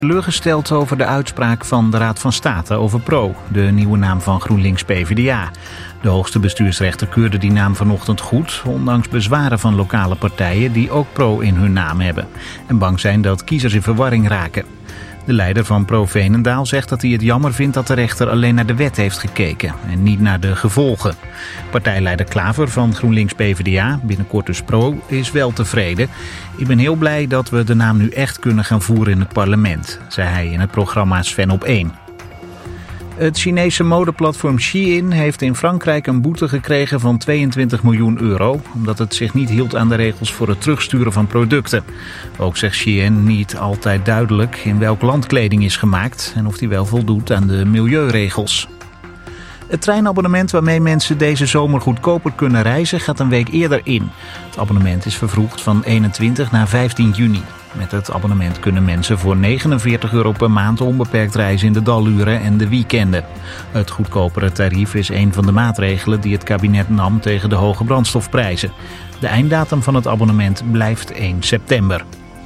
Teleurgesteld over de uitspraak van de Raad van State over PRO, de nieuwe naam van GroenLinks-PVDA. De hoogste bestuursrechter keurde die naam vanochtend goed, ondanks bezwaren van lokale partijen die ook PRO in hun naam hebben en bang zijn dat kiezers in verwarring raken. De leider van PRO Veenendaal zegt dat hij het jammer vindt dat de rechter alleen naar de wet heeft gekeken en niet naar de gevolgen. Partijleider Klaver van GroenLinks-PVDA, binnenkort dus PRO, is wel tevreden. Ik ben heel blij dat we de naam nu echt kunnen gaan voeren in het parlement, zei hij in het programma Sven op 1. Het Chinese modeplatform Shein heeft in Frankrijk een boete gekregen van 22 miljoen euro... omdat het zich niet hield aan de regels voor het terugsturen van producten. Ook zegt Shein niet altijd duidelijk in welk land kleding is gemaakt... en of die wel voldoet aan de milieuregels. Het treinabonnement waarmee mensen deze zomer goedkoper kunnen reizen gaat een week eerder in. Het abonnement is vervroegd van 21 naar 15 juni. Met het abonnement kunnen mensen voor €49 per maand onbeperkt reizen in de daluren en de weekenden. Het goedkopere tarief is een van de maatregelen die het kabinet nam tegen de hoge brandstofprijzen. De einddatum van het abonnement blijft 1 september.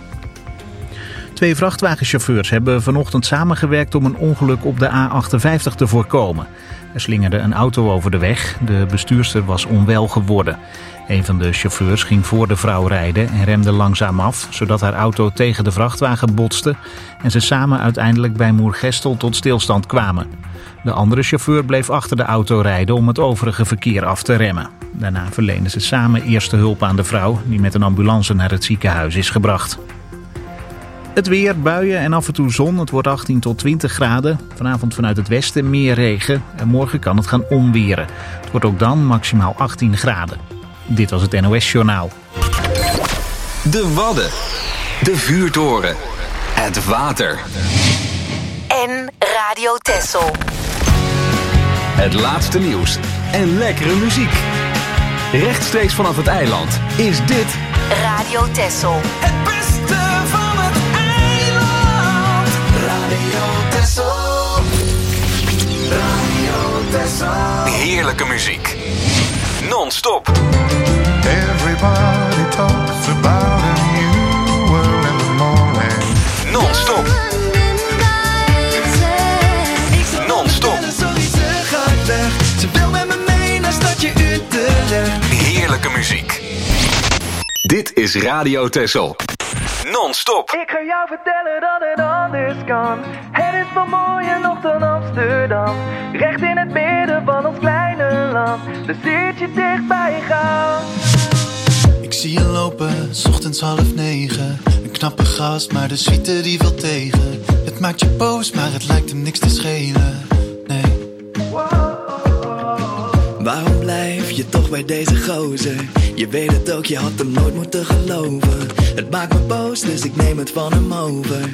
2 vrachtwagenchauffeurs hebben vanochtend samengewerkt om een ongeluk op de A58 te voorkomen. Er slingerde een auto over de weg. De bestuurster was onwel geworden. Een van de chauffeurs ging voor de vrouw rijden en remde langzaam af, zodat haar auto tegen de vrachtwagen botste en ze samen uiteindelijk bij Moergestel tot stilstand kwamen. De andere chauffeur bleef achter de auto rijden om het overige verkeer af te remmen. Daarna verleenden ze samen eerste hulp aan de vrouw, die met een ambulance naar het ziekenhuis is gebracht. Het weer, buien en af en toe zon. Het wordt 18 tot 20 graden. Vanavond vanuit het westen meer regen. En morgen kan het gaan onweren. Het wordt ook dan maximaal 18 graden. Dit was het NOS Journaal. De Wadden. De vuurtoren. Het water. En Radio Texel. Het laatste nieuws. En lekkere muziek. Rechtstreeks vanaf het eiland is dit... Radio Texel. Het beste van het eiland. Radio Texel. Radio Texel. Heerlijke muziek. Non-stop. Everybody talks about a new world in the morning. Non-stop. Non-stop. Ze wil met me mee naar stadje Utrecht. Heerlijke muziek. Dit is Radio Texel. Non-stop. Ik ga jou vertellen dat het anders kan. Het is veel mooier nog dan Amsterdam. Recht in het midden van ons kleine land. Dus zit je dichtbij gaan. Ik zie je lopen, 's ochtends 8:30. Een knappe gast, maar de suite die wil tegen. Het maakt je boos, maar het lijkt hem niks te schelen. Nee. Waarom blijf je toch bij deze gozer? Je weet het ook, je had hem nooit moeten geloven. Het maakt me boos, dus ik neem het van hem over.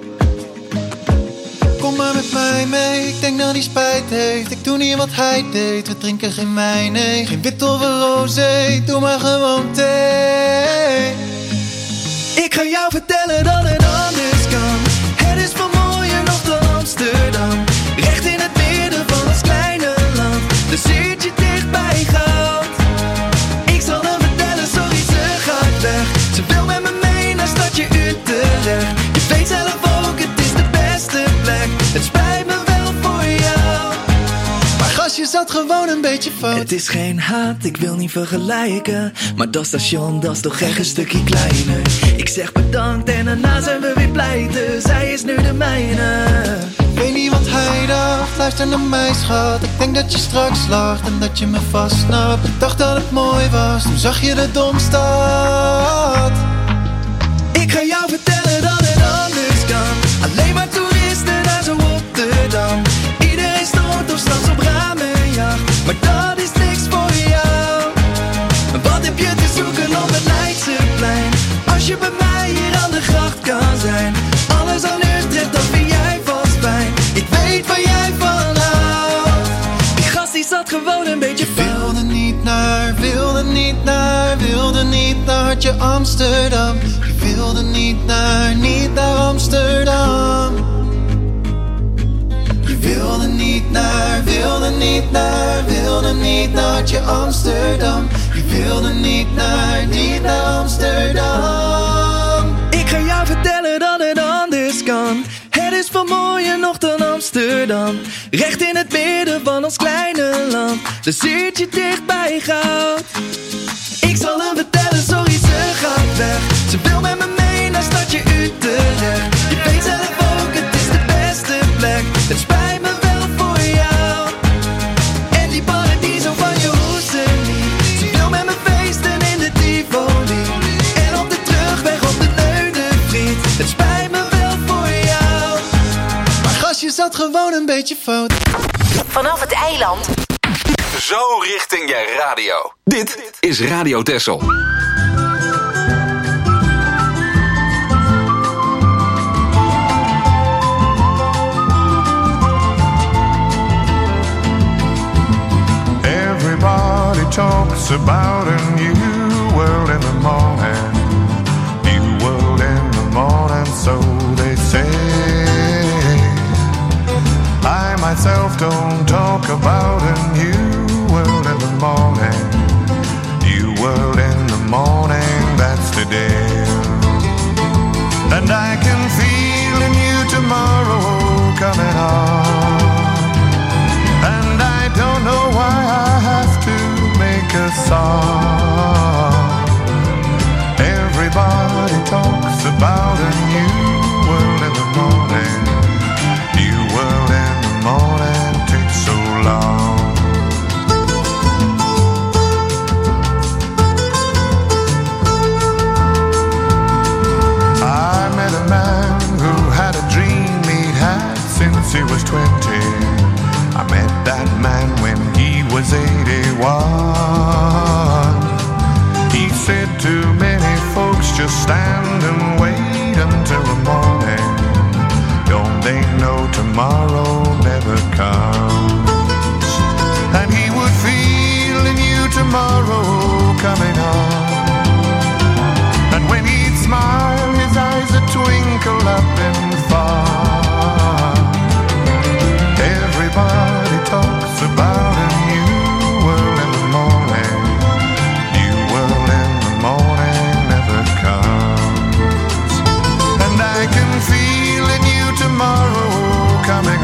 Kom maar met mij mee, ik denk dat hij spijt heeft. Ik doe niet wat hij deed, we drinken geen wijn, nee. Geen wit of een rosé, doe maar gewoon thee. Ik ga jou vertellen dat het anders kan. Het is veel mooier nog dan Amsterdam. Recht in het midden van ons kleine land. Dus zit je dichtbij gaat. Ik zal hem vertellen, sorry ze gaat weg. Ze wil met me mee naar stadje Utrecht. Je weet zelf ook, het is de beste plek. Het spijt me wel voor jou. Maar gastje zat gewoon een beetje fout. Het is geen haat, ik wil niet vergelijken. Maar dat station, dat is toch echt een stukje kleiner. Ik zeg bedankt en daarna zijn we weer pleiten. Zij is nu de mijne. Weet niet wat hij dacht, luister naar mij schat. Ik denk dat je straks lacht en dat je me vastsnapt. Ik dacht dat het mooi was, toen zag je de Domstad. Ik ga jou vertellen dat het anders kan. Alleen maar toeristen naar zo Rotterdam. Iedereen stort of straks op ramenjacht. Maar dat is niks voor jou. Wat heb je te zoeken op het Leidseplein? Als je bij mij hier aan de gracht kan zijn. Alles aan Utrecht, dat vind jij vast fijn. Ik weet waar jij van houdt. Die gast die zat gewoon een beetje fout. Wilde niet naar, wilde niet naar, wilde niet naar hartje Amsterdam. Je wilde niet naar Amsterdam. Je wilde niet naar, wilde niet naar, wilde niet naar hartje Amsterdam. Je wilde niet naar Amsterdam. Ik ga jou vertellen dat het anders kan. Het is veel mooier nog dan Amsterdam. Recht in het midden van ons kleine land. Dan zit je dicht bij goud. Ik zal hem vertellen, sorry ze gaat weg. Ze wil met me mee naar stadje Utrecht. Je weet zelf ook, het is de beste plek. Het spijt me wel voor jou. En die paradiso van je hoesten niet. Ze wil met me feesten in de Tivoli. En op de terugweg op de Leunenvriet. Het spijt me wel voor jou. Maar gastje zat gewoon een beetje fout. Vanaf het eiland. Zo richting je radio. Dit is Radio Texel. Everybody talks about a new world in the morning. New world in the morning, so they say. I myself don't talk about a new world in the morning. New world in the morning, that's today. And I can feel a new tomorrow coming on. And I don't know why I have to make a song. Everybody talks about a new world in the morning. New world in the morning takes so long. I met a man who had a dream he'd had since he was 20. I met that man when he was 81. He said to many folks, just stand and wait until the morning. Don't they know tomorrow never comes? And he would feel a new tomorrow coming on. And when he'd smile, his eyes would twinkle up and far. Everybody talks about a new world in the morning. New world in the morning never comes. And I can feel a new tomorrow coming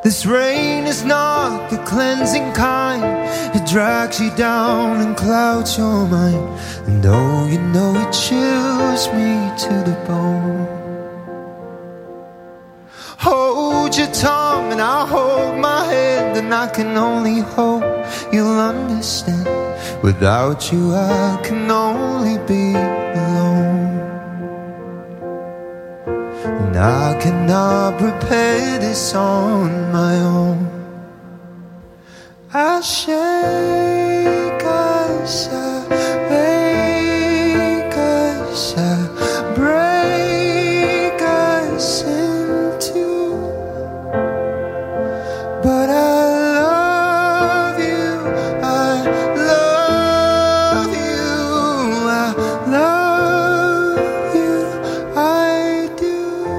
This rain is not the cleansing kind. It drags you down and clouds your mind. And oh, you know it chills me to the bone. Hold your tongue and I'll hold my head, and I can only hope you'll understand. Without you I can only be alone. And I cannot prepare this on my own. I shake, I sigh, ache, I sigh, break, I sin too. But I love you, I love you, I love you, I do.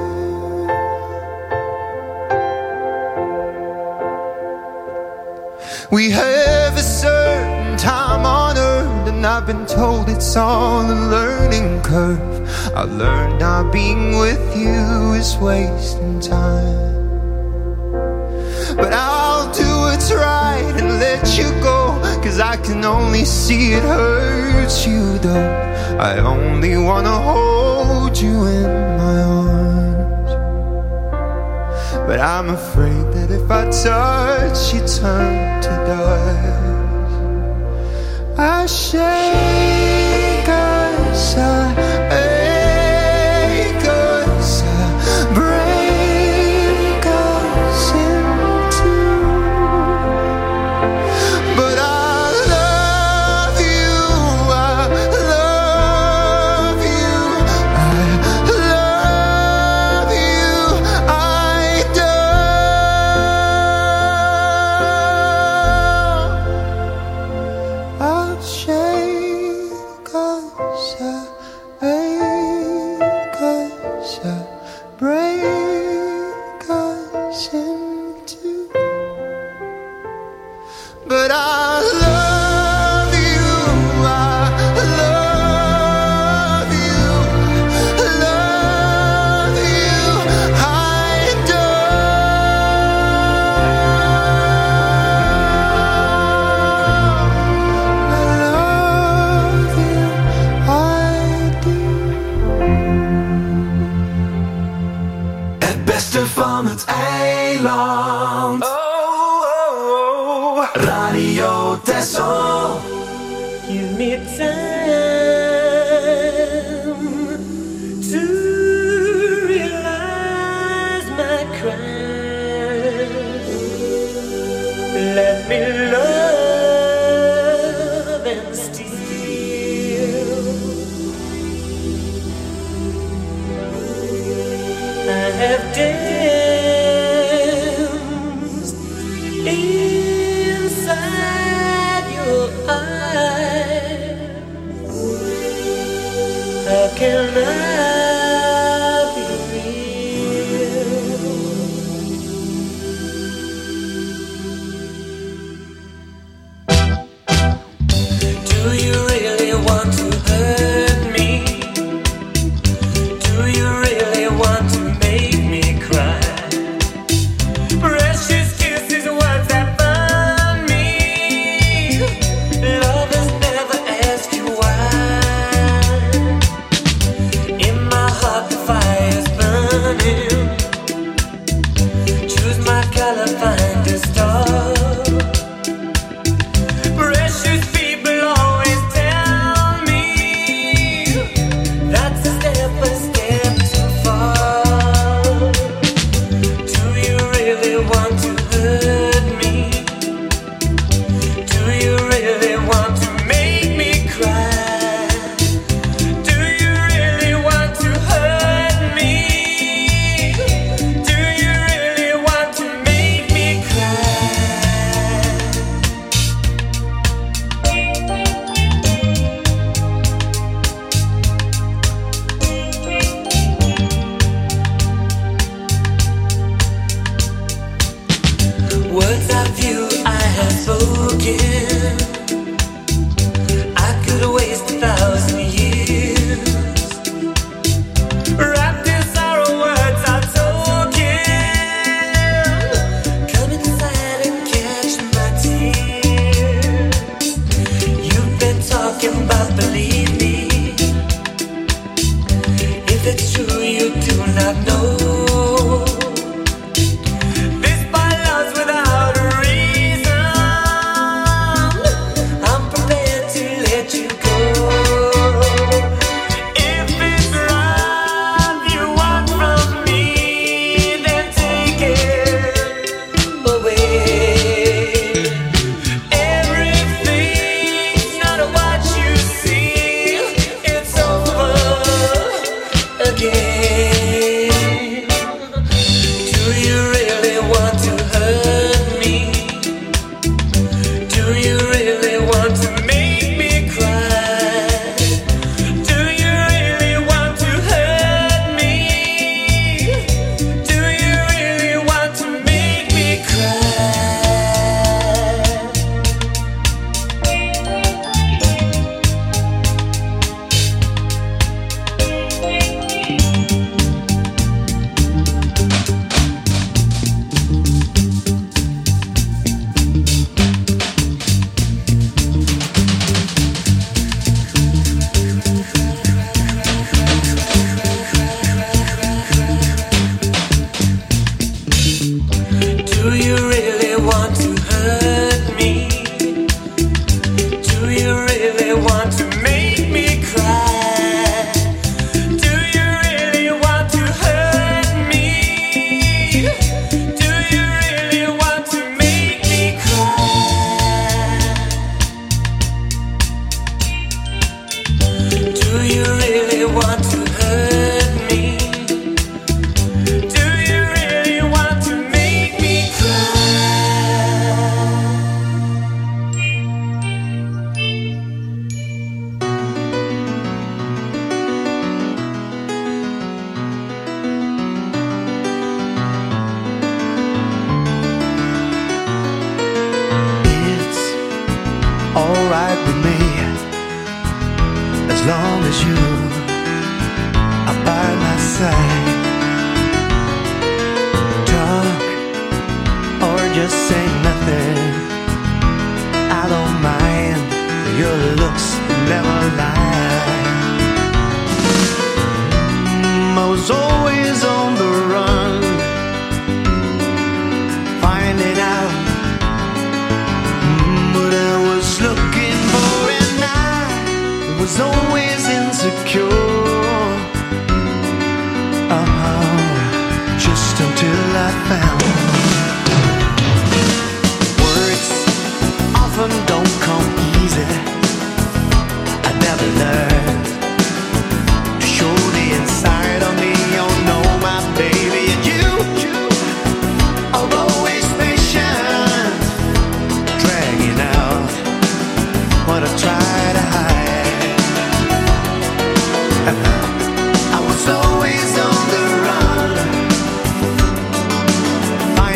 We have a certain time on earth, and I've been told it's all a learning curve. I learned not being with you is wasting time. But I'll do what's right and let you go, 'cause I can only see it hurts you though. I only wanna hold you in my arms. But I'm afraid that if I touch you turn to dust. I shake, I sigh, ache, I sigh, break, I sin too. But I love you, I love you, I love you, I do. I'll shake, I sigh, ache, I sigh, break, I sin too. But I love you, I love you, I do. Het beste van het eiland. Radio Texel. Give me time to realize my crimes. Let me love and steal. I have danced inside your eyes. How can I be real? Do you really want to hurt me? Do you really want to make me cry? Precious kisses, words that burn me. Lovers never ask you why. In my heart the fire's burning. Choose my color, find a star. Precious people always tell me that's a step too far. Do you really want to hurt me? Do you really want to make me cry? Do you really want to hurt me? Do you really want to make me cry? Words of you I have spoken, I could waste 1,000 years. Wrapped in sorrow, words are token. Do you really want to hurt me? Do you really want to make me cry? Do you really want to hurt me? Do you really want to make me cry? Do you really want to hurt me? Do you really want to make me cry? It's alright with me as long as you are by my side. Talk or just say nothing, I don't mind. Your looks never lie. I was always on the run, finding out what I was looking for, and I was always insecure. Just until I found words often don't come easy. I never learned to show the inside of me. Oh no, my baby, and you are always patient, dragging out what I try to hide. I was always on the run,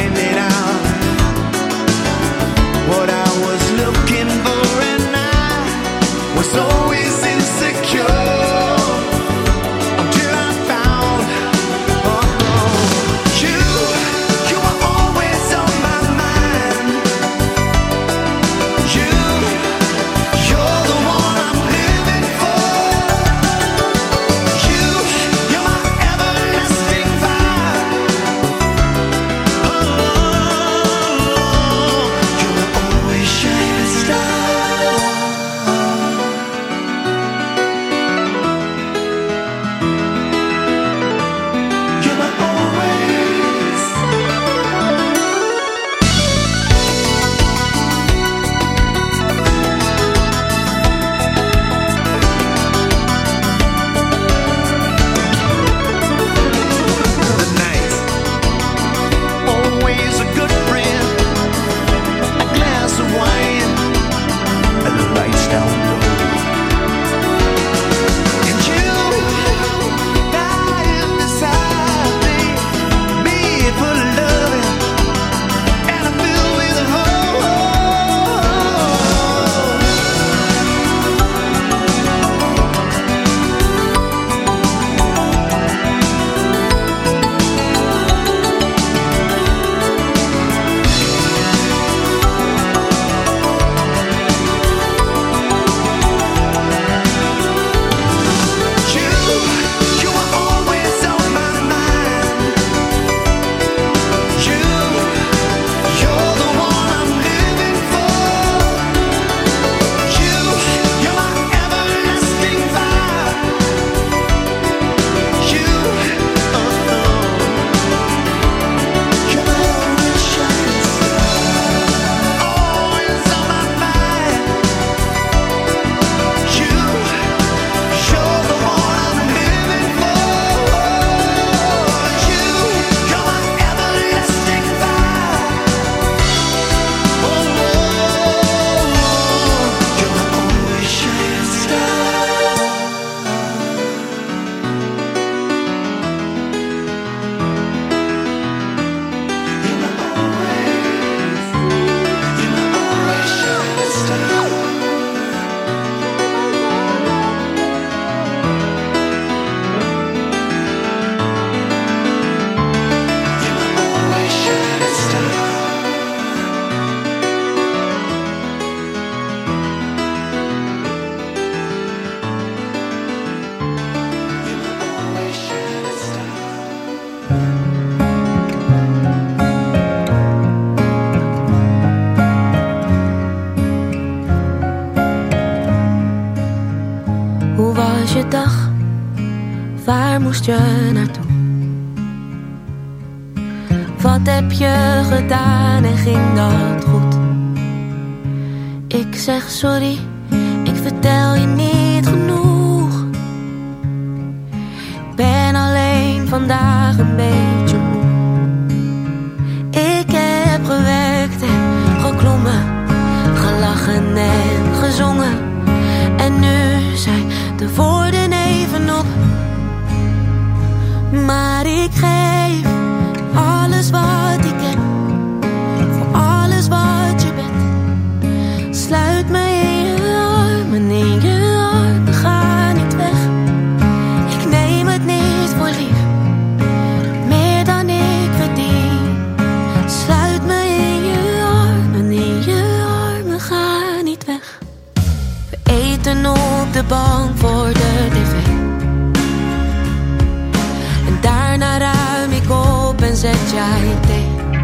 je naartoe? Wat heb je gedaan en ging dat goed? Ik zeg sorry, ik vertel je niet genoeg. Ben alleen vandaag een beetje moe. Ik heb gewerkt en geklommen, gelachen en gezongen. En nu zijn de woorden even op. Maar ik geef alles wat ik heb, voor alles wat je bent. Sluit me in je armen, in je armen, ga niet weg. Ik neem het niet voor lief, meer dan ik verdien. Sluit me in je armen, ga niet weg. We eten op de bank voor de tv. En daarna ruim ik op en zet jij thee.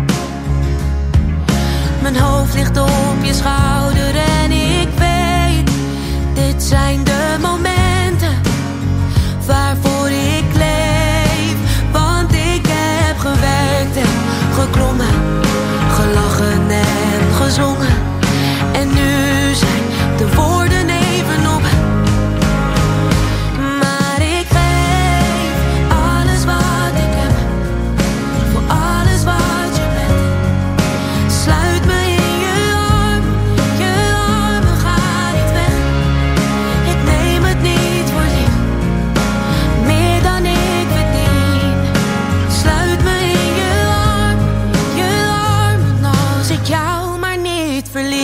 Mijn hoofd ligt op je schouder en ik weet, dit zijn de momenten waarvoor ik leef. Want ik heb gewerkt en geklommen, gelachen en gezongen. En nu zijn de woorden even op. Maar ik geef alles wat ik heb, voor alles wat je bent. Sluit me in je armen, ga niet weg. Ik neem het niet voor lief, meer dan ik verdien. Sluit me in je armen, als ik jou maar niet verlies.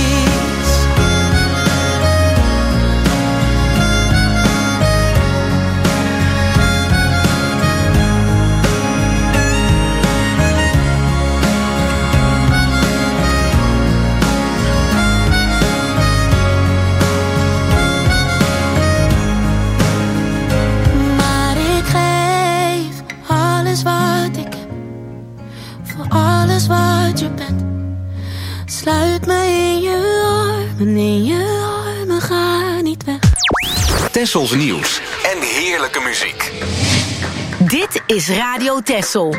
Maar ik geef alles wat ik heb, voor alles wat je bent. Sluit me in je armen, ga niet weg. Tessels nieuws en heerlijke muziek. Dit is Radio Tessel.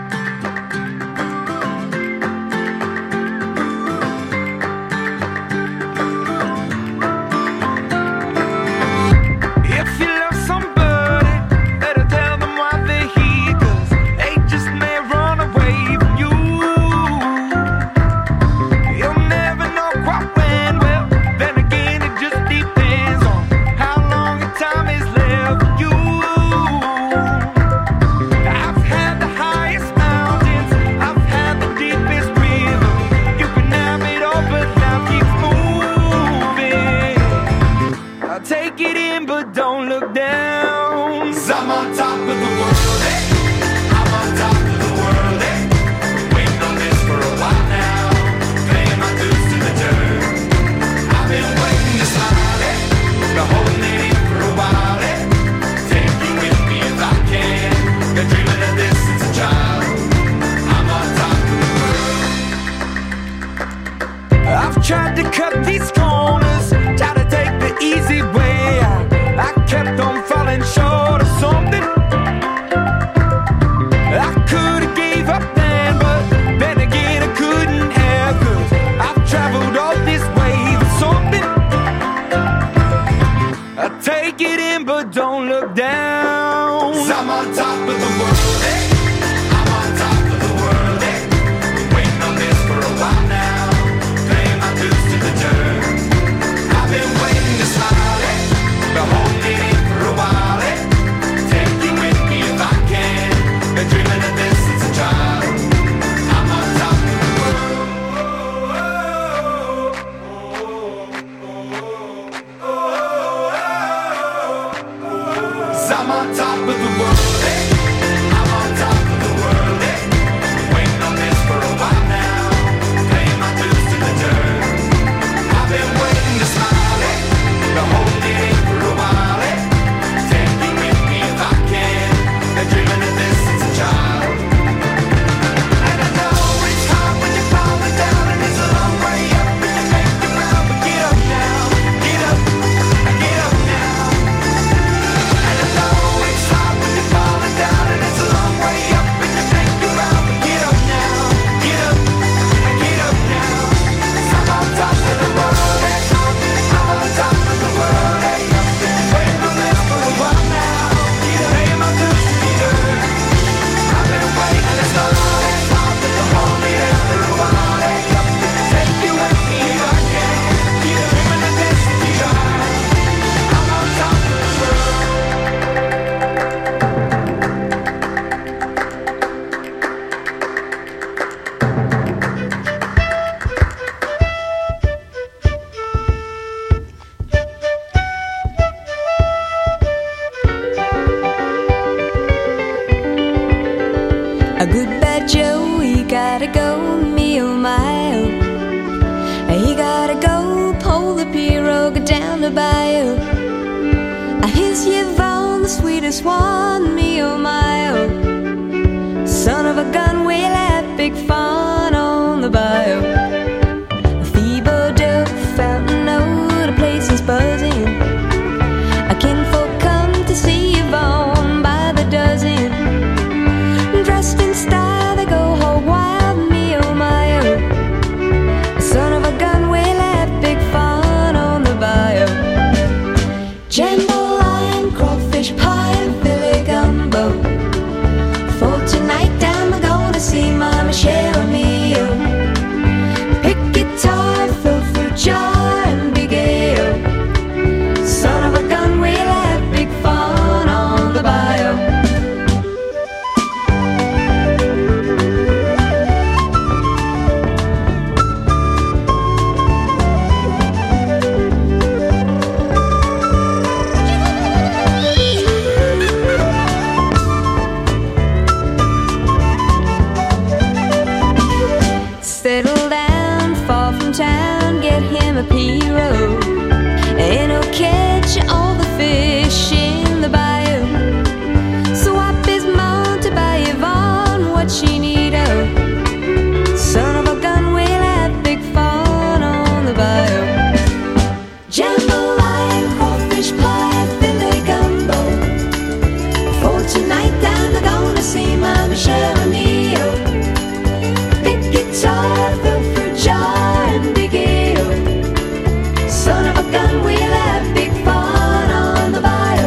If you love somebody, better tell them why they're here, 'cause they just may run away from you. You'll never know quite when, well, then again it just depends on how long the time is left for you. I've had the highest mountains, I've had the deepest river. You can have it all, but life keeps moving. I'll take it in, but don't look down. 'Cause I'm on top of the world, hey. I'm on top of the world, hey. Waiting on this for a while now. Paying my dues to the dirt. I've been waiting to smile, hey. Been holding it in for a while, hey. Take you with me if I can. Been dreaming of this since a child. I'm on top of the world. I've tried to cut these corners, try to take the easy way out. I kept on falling short of something. I could have gave up then, but then again I couldn't have, 'cause I've traveled all this way for something. I take it in, but don't look down. 'Cause I'm on top of the world, hey. I'm on top of the world, hey. Waiting on this for a while now. Paying my dues to the dirt. oh me, oh my, oh. He gotta go pull the pirogue down the bayou. Here's Yvonne, the sweetest one, me, oh my, oh. Son of a gun, we'll have big fun on the bayou. Feeble dope, fountain, oh, the place is buzzing. Kinfolk come to see Yvonne by the dozen. Dressed in style, they go whole wild, me, oh my, oh. Son of a gun, we'll have big fun on the bayou. Jambalaya, crawfish pie, and Philly gumbo. For tonight, I'm gonna see my Michelle, me, oh. Pick guitar, fill fruit jar, and big ale. Son of a gun, we'll have big fun on the bayou. Settle down, far from town, get him a pirogue, and he'll catch all the fish in the bayou. Swap his mount to buy Yvonne what she need, oh. Son of a gun, we'll have big fun on the bayou. Jambalaya, crawfish pie, Philly gumbo. For tonight, I'm gonna see my Michelle and me, oh. Big guitar, fill fruit jar, and big ale. Son of a gun, we'll have big fun on the bayou.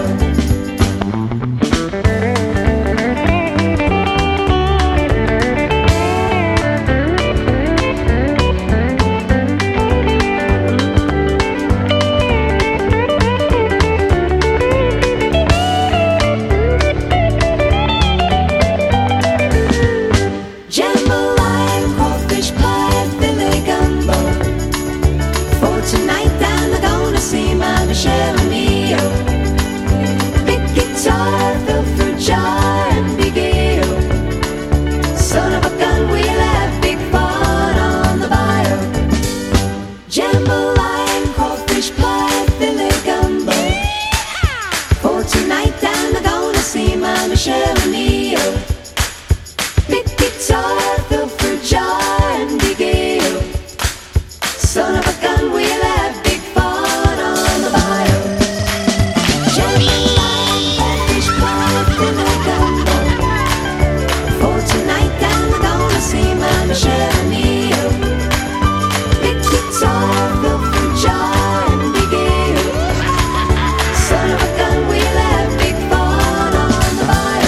Jambalaya, crawfish pie, Philly gumbo. For tonight, I'm gonna see my Michelle and me, oh. Big guitar, fill fruit jar, and big ale. Son of a gun, we'll have big fun on the bayou. Jambalaya, crawfish pie, Philly gumbo. For tonight, I'm gonna see my Michelle and me, oh. Big guitar, fill fruit jar, and big ale. Son of a gun, we'll have big fun on the bayou. Jambalaya, crawfish pie, Philly gumbo. For tonight, I'm gonna see my Michelle and me, oh. Big guitar, fill fruit jar, and big ale. Son of a gun, we'll have big fun on the bayou.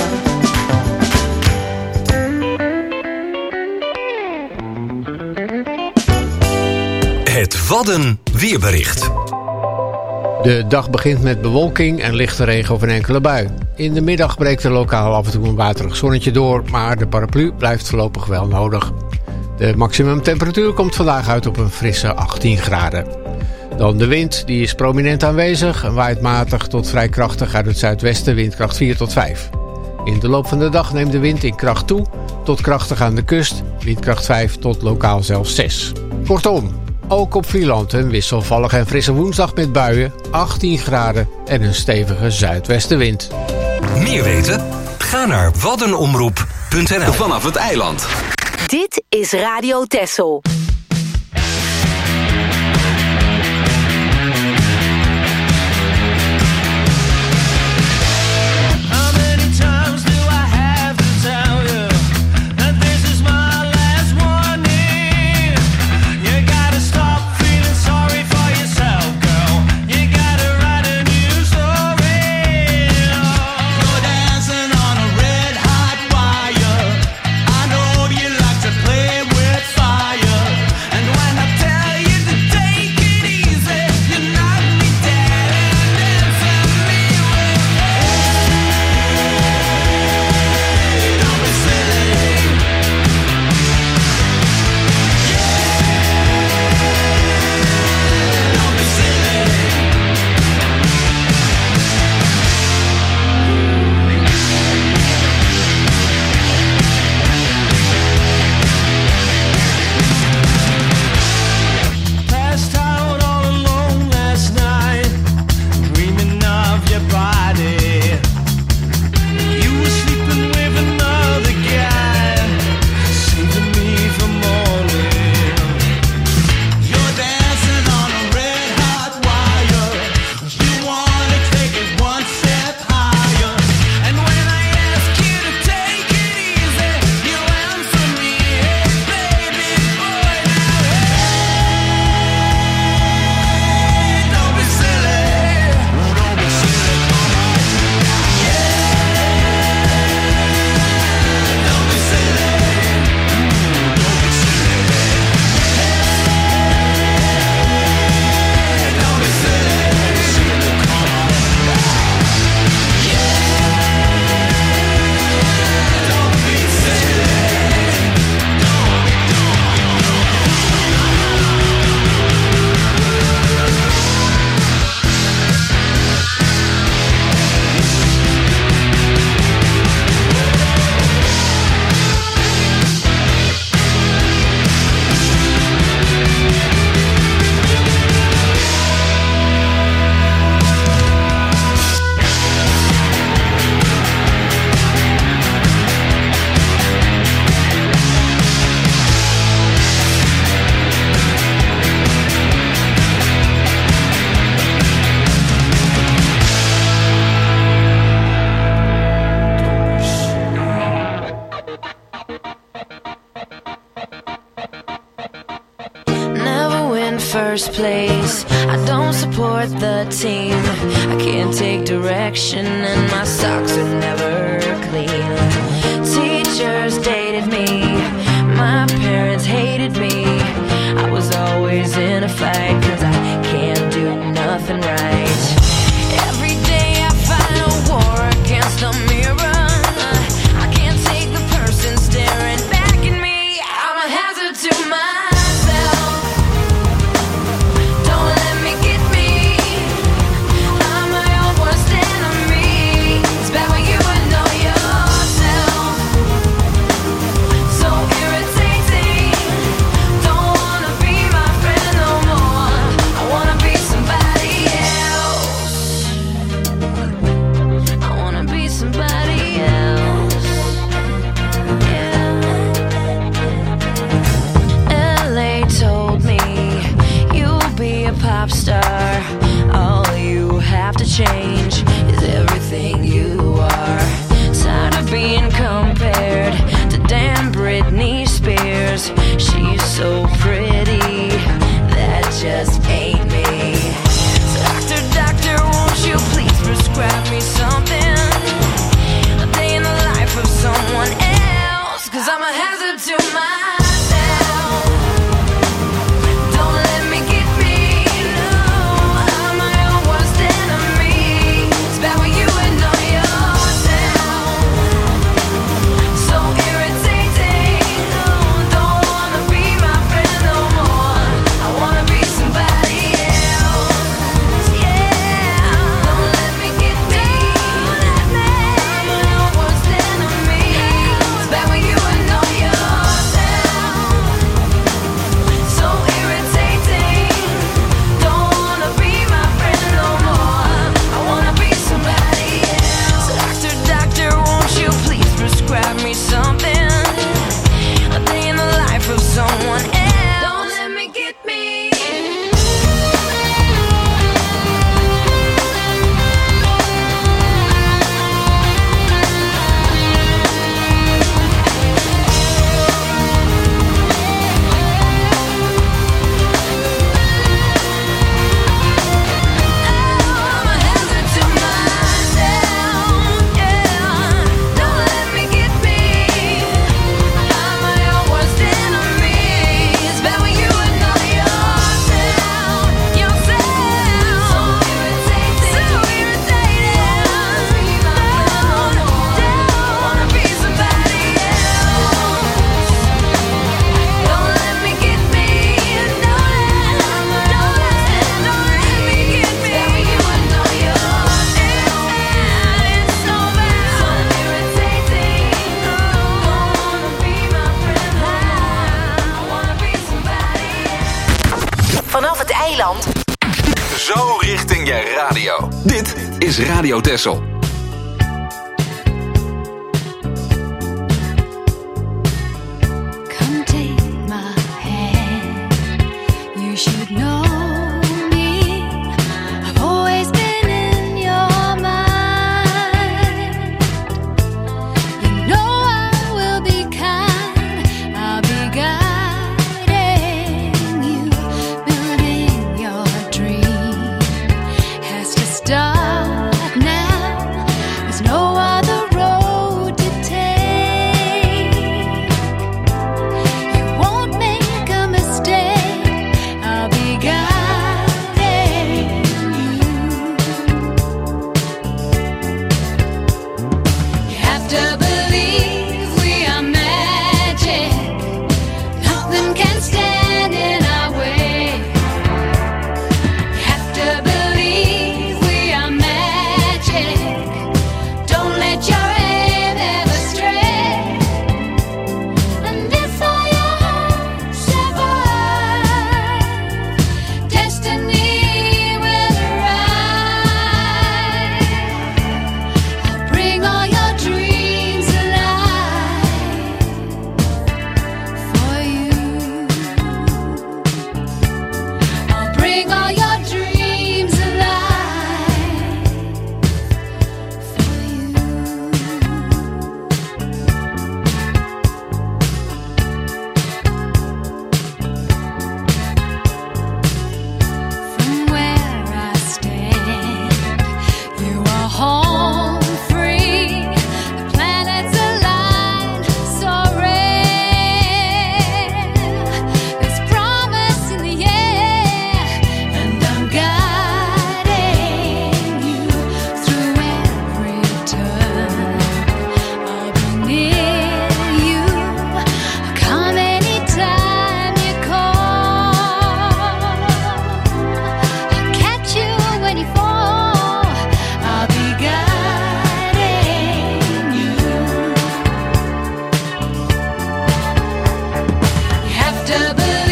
Het Wadden weerbericht. De dag begint met bewolking en lichte regen of een enkele bui. In de middag breekt er lokaal af en toe een waterig zonnetje door, maar de paraplu blijft voorlopig wel nodig. De maximumtemperatuur komt vandaag uit op een frisse 18 graden. Dan de wind, die is prominent aanwezig en waait matig tot vrij krachtig uit het zuidwesten, windkracht 4 tot 5. In de loop van de dag neemt de wind in kracht toe, tot krachtig aan de kust, windkracht 5 tot lokaal zelfs 6. Kortom, ook op Vlieland een wisselvallige en frisse woensdag met buien, 18 graden en een stevige zuidwestenwind. Meer weten? Ga naar waddenomroep.nl. Vanaf het eiland. Dit is Radio Texel. Fire. first place. I don't support the team. I can't take direction and my socks are never clean. Teachers dated me, my parents hated me. I was always in a fight 'cause I can't do nothing right. Every day I fight a war against the mirror. I can't take the person staring back at me. I'm a hazard to myself. Don't let me get me. I'm my own worst enemy. It's bad when you know yourself. So irritating. Don't wanna be my friend no more. I wanna be somebody else. I wanna be somebody else. Yeah. LA told me you'll be a pop star. All you have to change is everything you are. Tired of being compared to damn Britney Spears. She's so pretty, that just ain't me. Doctor, doctor, won't you please prescribe me something? A day in the life of someone else, 'cause I'm a hazard to myself. Don't let me get me. No, I'm my own worst enemy. It's bad when you know yourself. So irritating. Don't wanna be my friend no more. I wanna be somebody else. Yeah. Don't let me get me. I'm my own worst enemy. It's bad when you know yourself. So irritating. Don't wanna be my friend no more. I wanna be somebody else. Doctor, doctor, won't you please prescribe me something? A day in the life of someone else. Don't let me get me. I'm a hazard to myself, yeah. Don't let me get me. I'm my own worst enemy. It's bad when you know yourself, yourself. So irritating, so irritating. Don't wanna be somebody else. Don't let me get me. Don't let me get me. You know yourself. It's so bad, so irritating. Don't wanna be my friend. I wanna be somebody else. Vanaf het eiland. Zo richting je radio. Dit is Radio Texel. Come take my hand. You should know me. I've always been in your mind. You know I will be kind. I'll be guiding you. Building your dream has to start now.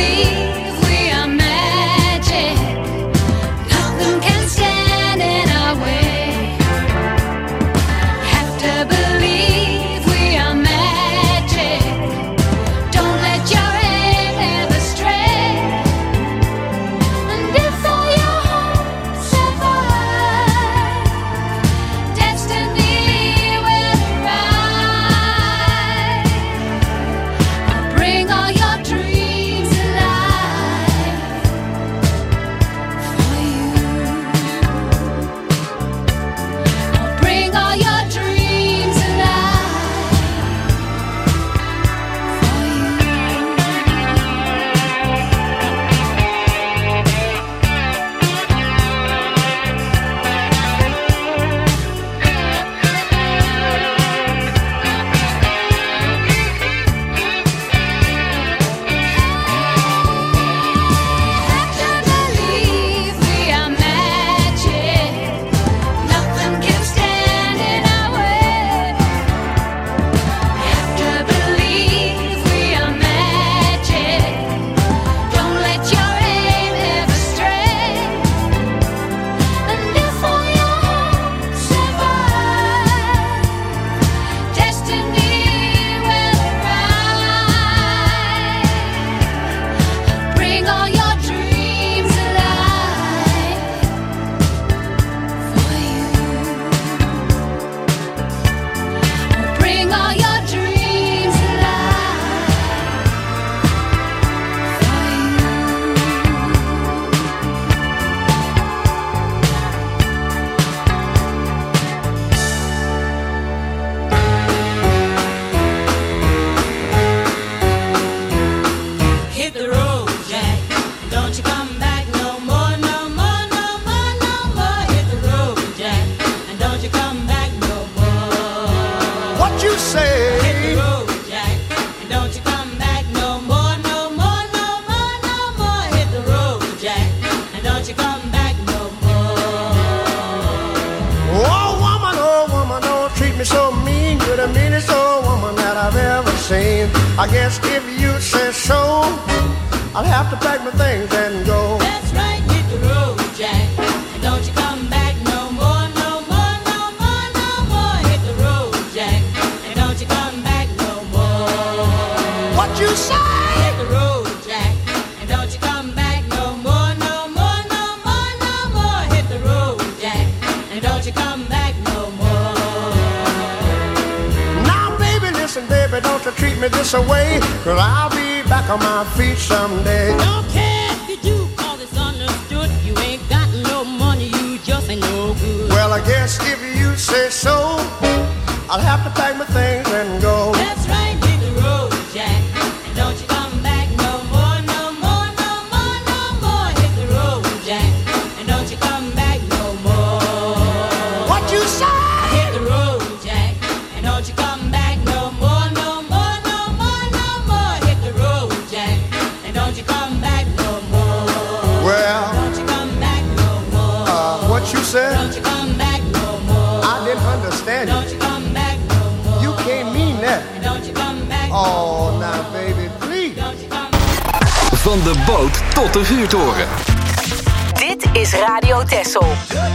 believe we are magic. Nothing can stand in our way. Have to believe we are magic. Don't let your aim ever stray. And if all your hopes survive, destiny will arrive. Bring all your dreams alive for you. Bring all your dreams alive for you. Have to believe we are magic. Nothing can stand in our way. Have to believe we are magic. Don't let your aim ever stray. And if all your hopes survive, destiny will arrive. Bring all your dreams alive for you. Bring all your dreams alive for Hit the road, Jack. Don't you come back no more, no more, no more, no more. Hit the road, Jack. And don't you come back no more. What you say? Hit the road, Jack. And don't you come back no more, no more, no more, no more. Hit the road, Jack. And don't you come back no more. Oh woman, don't treat me so mean. You're the meanest old woman that I've ever seen. I guess if you say so, I'll have to pack my things and go. That's right, hit the road, Jack. And don't you come back no more, no more, no more, no more. Hit the road, Jack. And don't you come back no more. What you say? Hit the road, Jack. And don't you come back no more, no more, no more, no more. Hit the road, Jack. And don't you come back no more. Now baby, listen baby, don't you treat me this away, 'cause I'll be back on my feet someday. Don't care if you do, 'cause it's understood. You ain't got no money, you just ain't no good. Well, I guess if you say so, I'll have to pack my things and go. That's right, hit the road, Jack. And don't you come back no more, no more, no more, no more. Hit the road, Jack. And don't you come back no more. What you say? Hit the road, Jack. And don't you come back no more, no more, no more, no more. Hit the road, Jack. And don't you come back no more. Well, Don't you come back no more. what you said? Don't you come back no more. I didn't understand Don't you. you come back no more. You can't mean that. And don't you come back no Oh, now baby, please. Don't you come back. Van de boot tot de vuurtoren. Dit is Radio Texel.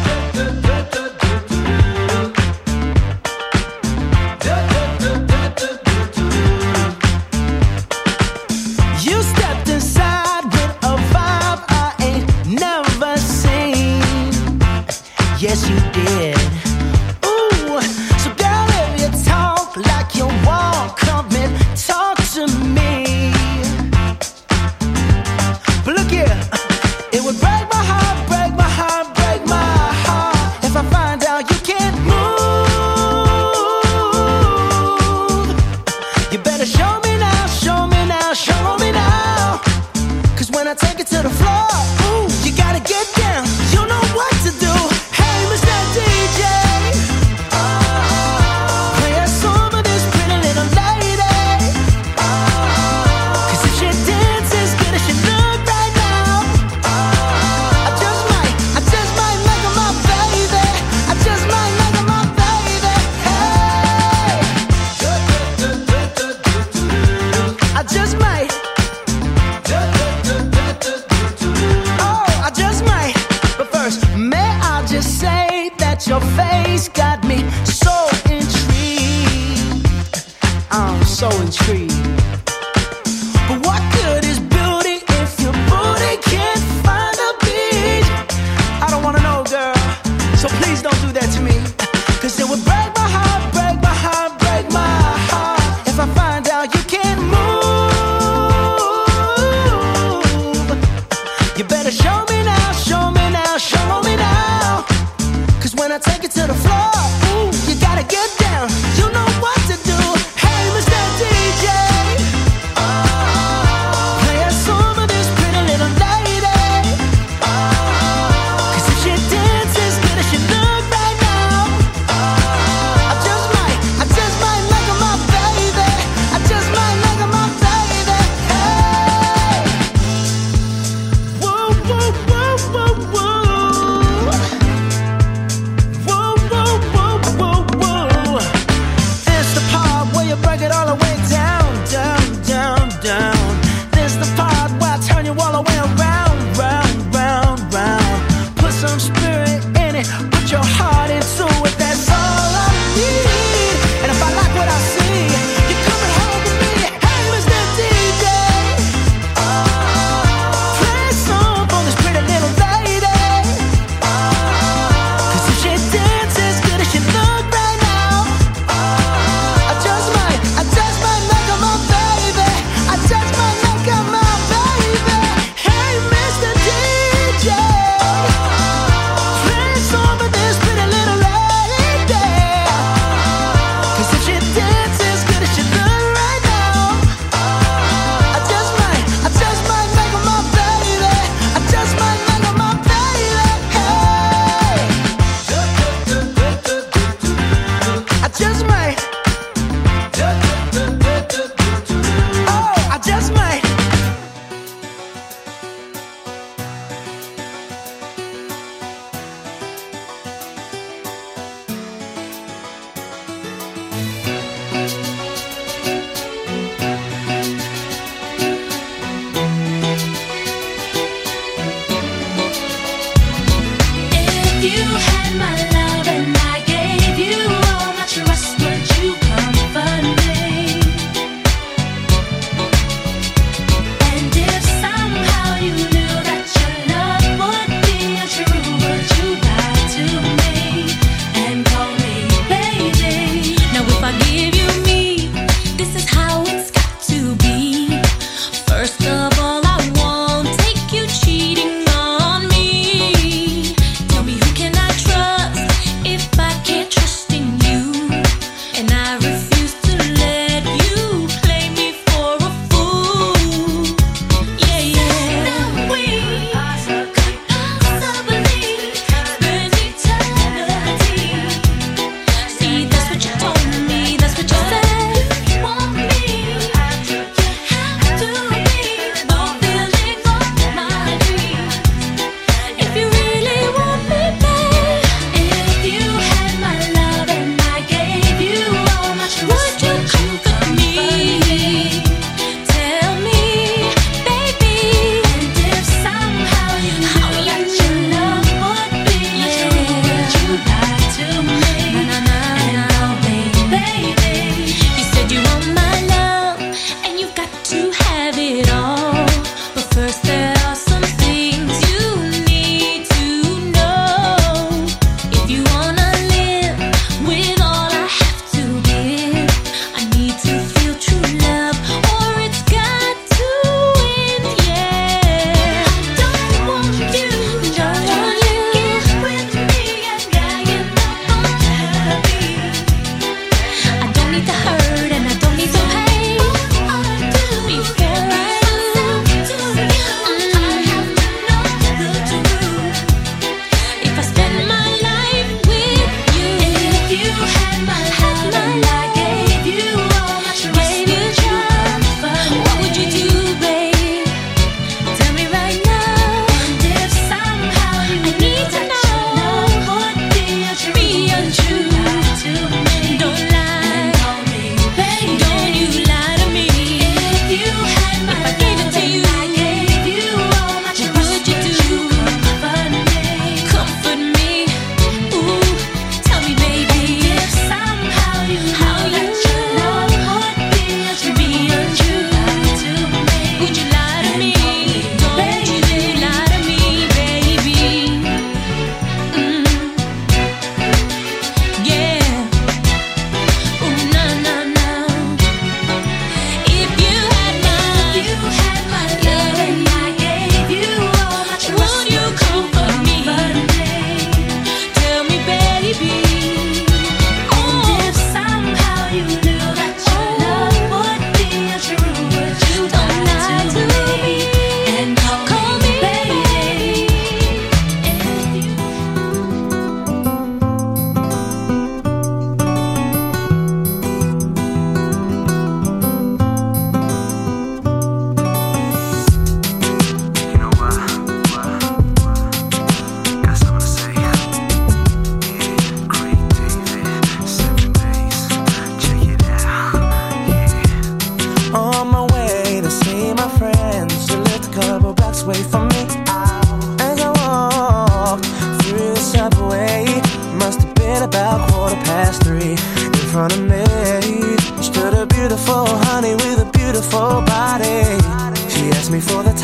You stepped inside with a vibe I ain't never seen. Yes, you did. Ooh, so girl, if you talk like you walk, come and talk to me. But look here, it would break my heart, break my heart, break my heart if I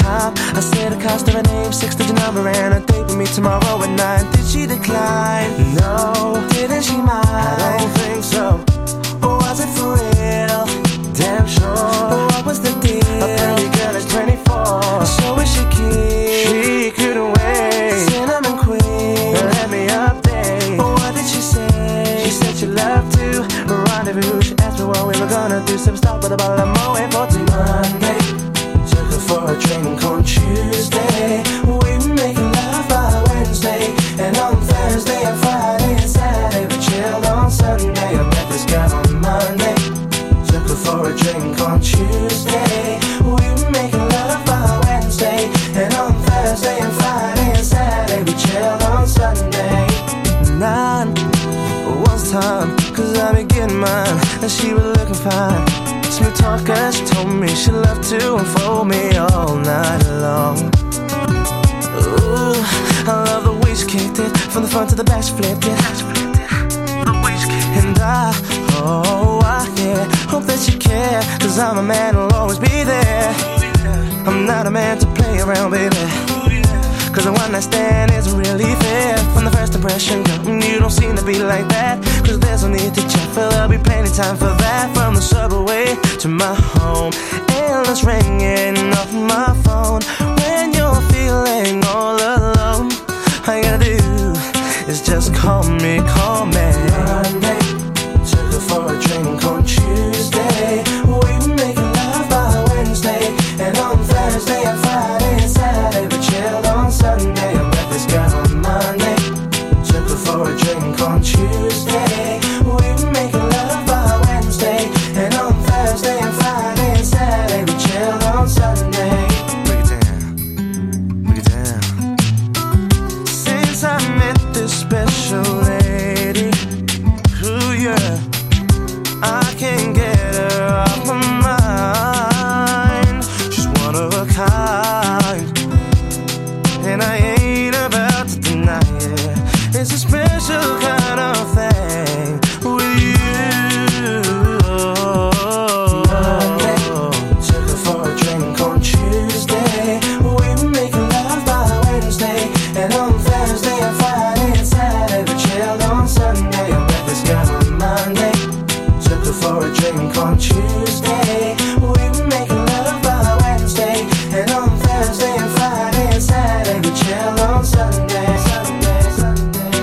top. I said the cost of her name, 6-digit number, and a date with me tomorrow at 9. Did she decline? No. Didn't she mind? I don't think so. Or was it for real? Damn sure. What was the deal? A pretty girl is 24, so is she keen? She couldn't wait. Cinnamon queen, let me update. What did she say? She said she loved to rendezvous. She asked me what we were gonna do. Some stop with a bottle of Moët for Monday. Took her for a drink on Tuesday. We were making love by Wednesday, and on Thursday and Friday and Saturday we chilled on Sunday. I met this girl on Monday. Took her for a drink on Tuesday. We were making love by Wednesday, and on Thursday and Friday and Saturday we chilled on Sunday. 9 was time, 'cause I been getting mine, and she was looking fine. Smooth talker, she told me she loved to unfold me all night long. Ooh, I love the way she kicked it, from the front to the back she flipped it. And yeah, hope that you care, 'cause I'm a man who'll always be there. I'm not a man to play around, baby, 'cause a one-night stand isn't really fair. From the first impression, girl, you don't seem to be like that, 'cause there's no need to check, for there'll be plenty time for that. From the subway to my home, endless ringing off my phone. When you're feeling all alone, all you gotta do is just call me, call me. Monday, took her for a drink on Tuesday. We were making love by Wednesday, and on Thursday and Friday and Saturday we chilled on Sunday. I met this girl on Monday. Took her for a drink on Tuesday. We were making love by Wednesday, and on Thursday and Friday and Saturday we chilled on Sunday. Break it down, break it down. Since I met this special lady, ooh yeah, I can't get her off my mind. She's one of a kind, and I ain't about to deny it. It's a special kind of thing with you. Monday, took her for a drink on Tuesday. We were making love by Wednesday, and on Thursday and Friday and Saturday we chilled on Sunday. I met this girl on Monday. Took her for a drink on Tuesday. We were making love by Wednesday, and on Thursday and Friday and Saturday we chilled on Sunday. Sunday, Sunday,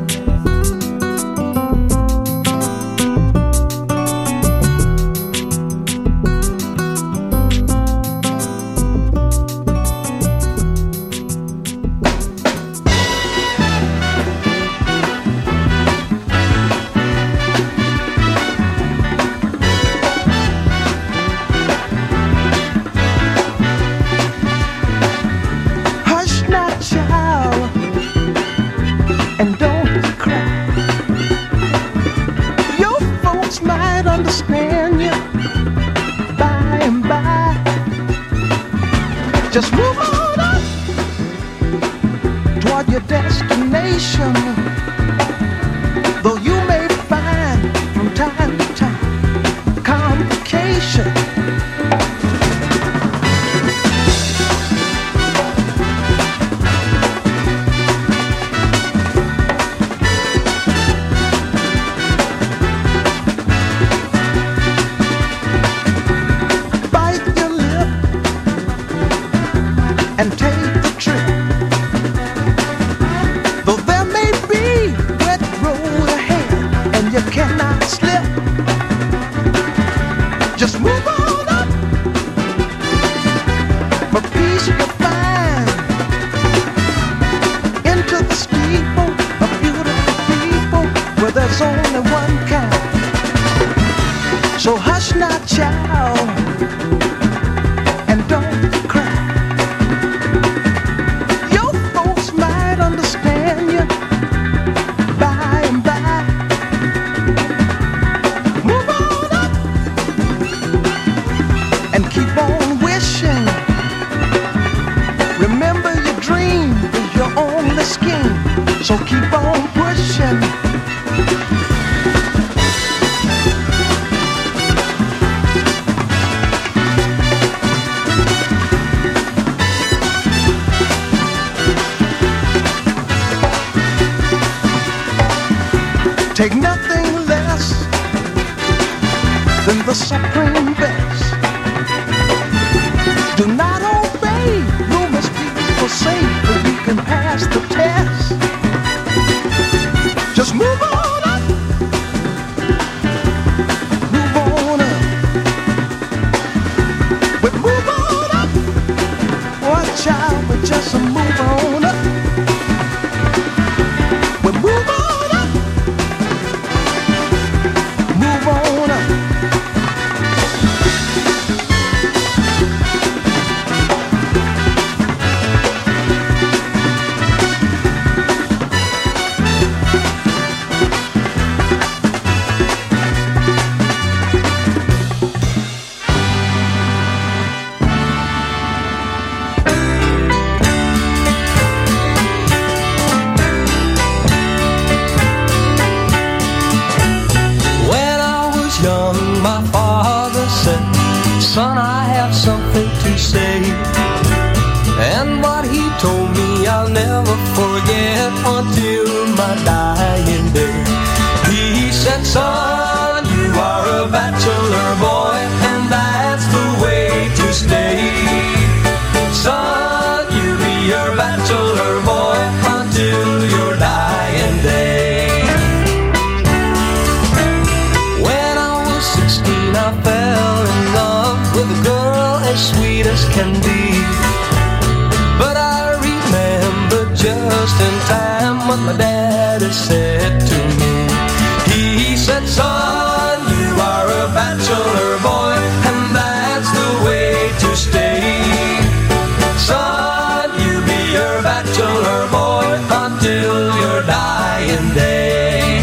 hush now, child, and don't cry. Your folks might understand you by and by. Just move on up toward your destination, though you may find from time to time complication. Bite your lip and take the trip, though there may be wet road ahead and you cannot slip. Just move on up for peace you'll find. Into the steeple of beautiful people where there's only one kind. So hush now, child, and don't cry. Your folks might understand you by and by. Move on up and keep on wishing. Remember your dream is your only scheme, so keep on pushing. Take nothing less than the supreme best. Do not obey, you must be forsaken, but you can pass the test. Just move on up, move on up, but move on up. Watch out, but just move on up, but move on up, move on up. Son, I have something to say. And what he told me I'll never forget until my dying day. He said, son, you are a bachelor boy, and that's the way to stay. Son, you be your bachelor boy until your dying day. When I was 16 I fell in love with a girl as sweet as can be. But I remember just in time what my daddy said to me. He said, son, you are a bachelor boy, and that's the way to stay. Son, you be your bachelor boy until your dying day.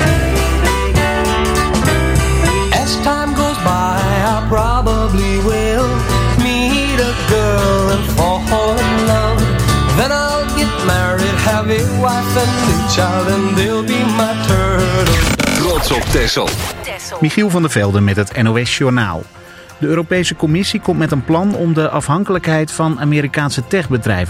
As time goes by, I probably will meet a girl and fall in love. Then I'll get married, have a wife and a child, and they'll be my turtle. Trots op Texel. Michiel van der Velde met het NOS Journaal. De Europese Commissie komt met een plan om de afhankelijkheid van Amerikaanse techbedrijven